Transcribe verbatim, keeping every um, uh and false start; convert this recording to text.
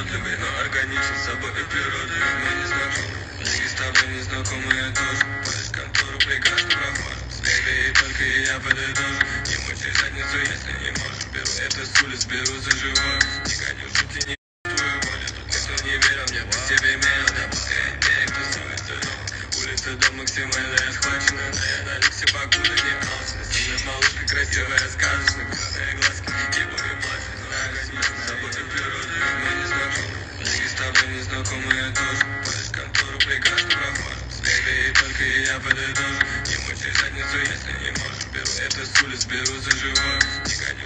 уродливый, но органичен с собой и природой. Мы не знакомы, многие с тобой не знакомы, я тоже. Ходишь в контору, прекрасно прохожим. Слегай, и только и я подытожу. Не мучай задницу, если не можешь. Беру это с улиц, беру за живое. Не гоню шутки, не твою волю. Тут никто не верил мне, по себе мерил. Да пускай те, кто с улицы, но улица дом максимально схвачена. Но я на люксе покуда не алчна. Со мной малышка красивая, сказочная, красные глазки. Ебу и плачу, но организм с собой и природой. Мы не знакомы, многие с тобой не знакомы, я тоже. Ходишь в контору, прекрасно прохожим. Слегай, и только и я подытожу. Не мучай задницу, если не можешь. Беру это с улиц, беру за живое. Не гоню